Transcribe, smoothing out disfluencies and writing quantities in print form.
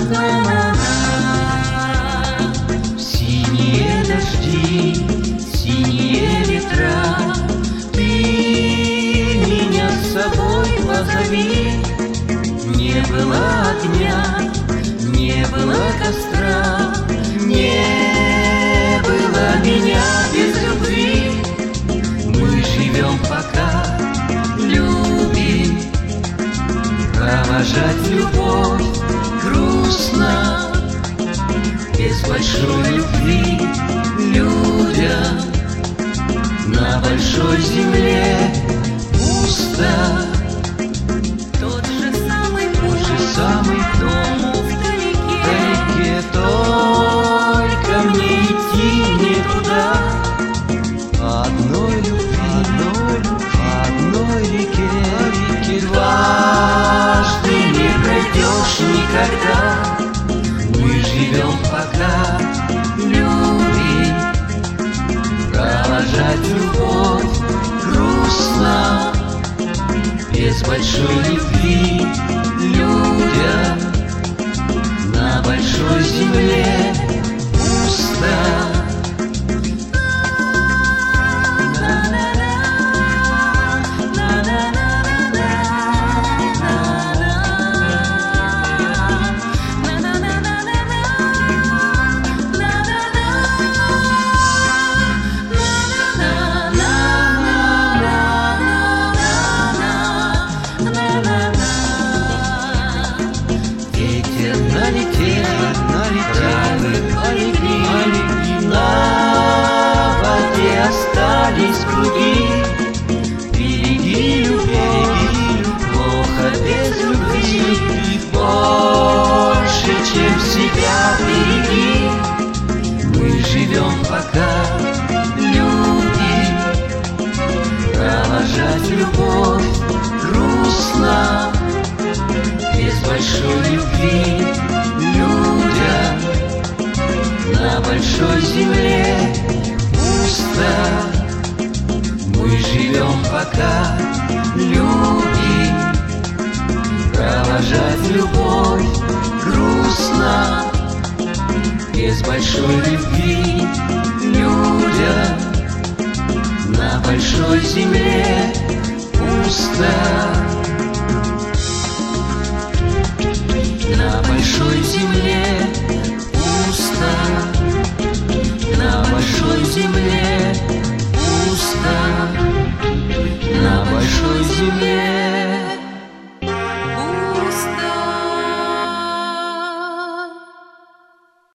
Синие дожди, синие ветра, ты меня с собой позови. Не было огня, не было костра, не было меня без любви. Мы живем пока, любим, провожать любовь грустно, без большой любви людям на большой земле пусто. Тот же самый дом вдалеке, только мне идти некуда. По одной любви, по одной реке дважды не пройдешь никогда. Мы живем пока, любим, провожать любовь грустно, без большой любви людям на большой земле пусто. Остались круги, береги любовь, плохо без любви, больше, чем себя береги. Мы живем пока, любим, провожать любовь грустно, без большой любви людям на большой земле пусто. Мы живем пока, любим, провожать любовь грустно, без большой любви людям на большой земле пусто. На большой земле